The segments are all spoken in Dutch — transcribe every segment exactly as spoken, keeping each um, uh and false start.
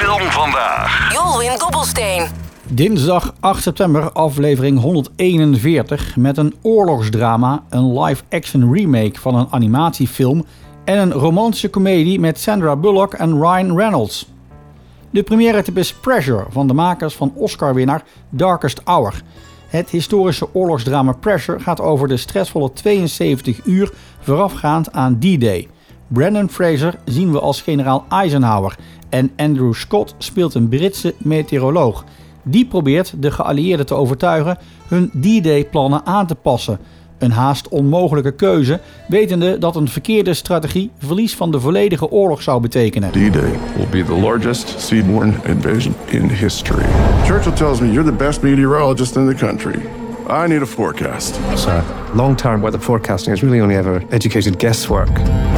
Film Vandaag. Jolwin Dobbelsteen. Dinsdag acht september, aflevering honderdeenenveertig... met een oorlogsdrama, een live-action remake van een animatiefilm... en een romantische komedie met Sandra Bullock en Ryan Reynolds. De première-tip is Pressure van de makers van Oscar-winnaar Darkest Hour. Het historische oorlogsdrama Pressure gaat over de stressvolle tweeënzeventig uur voorafgaand aan D-Day. Brendan Fraser zien we als generaal Eisenhower en Andrew Scott speelt een Britse meteoroloog. Die probeert de geallieerden te overtuigen hun D-Day-plannen aan te passen. Een haast onmogelijke keuze, wetende dat een verkeerde strategie verlies van de volledige oorlog zou betekenen. D-Day will be the largest seaborne invasion in history. Churchill tells me you're the best meteorologist in the country. I need a forecast. Sir, long-term weather forecasting is really only ever educated guesswork.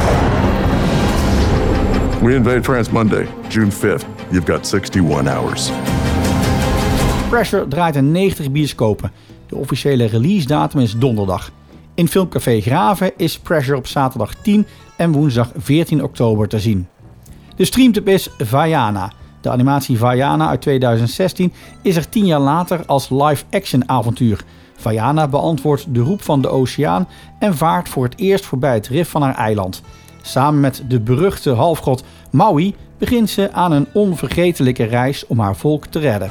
We invade France Monday, June fifth. You've got sixty-one hours. Pressure draait in negentig bioscopen. De officiële release datum is donderdag. In Filmcafé Graven is Pressure op zaterdag tien en woensdag veertien oktober te zien. De streamtip is Vaiana. De animatie Vaiana uit tweeduizend zestien is er tien jaar later als live-action avontuur. Vaiana beantwoordt de roep van de oceaan en vaart voor het eerst voorbij het rif van haar eiland. Samen met de beruchte halfgod Maui begint ze aan een onvergetelijke reis om haar volk te redden.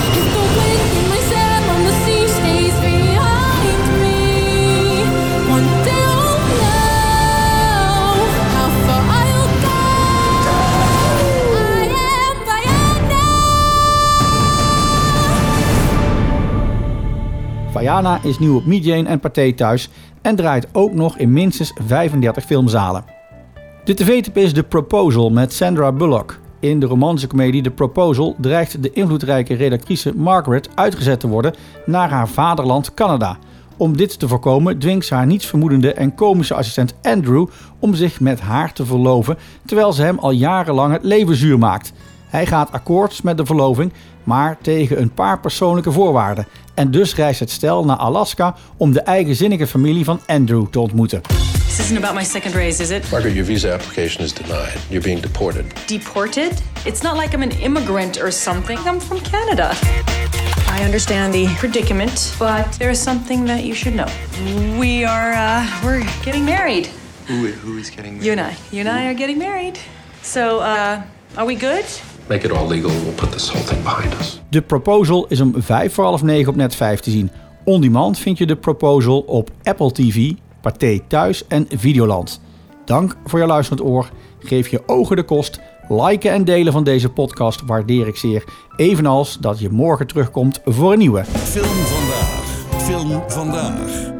Vaiana is nu op Midjane en Pathé thuis en draait ook nog in minstens vijfendertig filmzalen. De tv-tip is The Proposal met Sandra Bullock. In de romantische komedie The Proposal dreigt de invloedrijke redactrice Margaret uitgezet te worden naar haar vaderland Canada. Om dit te voorkomen dwingt ze haar nietsvermoedende en komische assistent Andrew om zich met haar te verloven, terwijl ze hem al jarenlang het leven zuur maakt. Hij gaat akkoord met de verloving, maar tegen een paar persoonlijke voorwaarden. En dus reist het stel naar Alaska om de eigenzinnige familie van Andrew te ontmoeten. This isn't about my second raise, is it? Margaret, your visa application is denied. You're being deported. Deported? It's not like I'm an immigrant or something. I'm from Canada. I understand the predicament, but there is something that you should know. We are, uh, we're getting married. Who, who is getting married? You and I. You and I are getting married. So, uh, are we good? Make it all legal. We'll put this whole thing behind us. The Proposal is om vijf voor half negen op Net vijf te zien. On demand vind je The Proposal op Apple T V, Pathé Thuis en Videoland. Dank voor je luisterend oor. Geef je ogen de kost. Liken en delen van deze podcast waardeer ik zeer. Evenals dat je morgen terugkomt voor een nieuwe. Film Vandaag. Film Vandaag.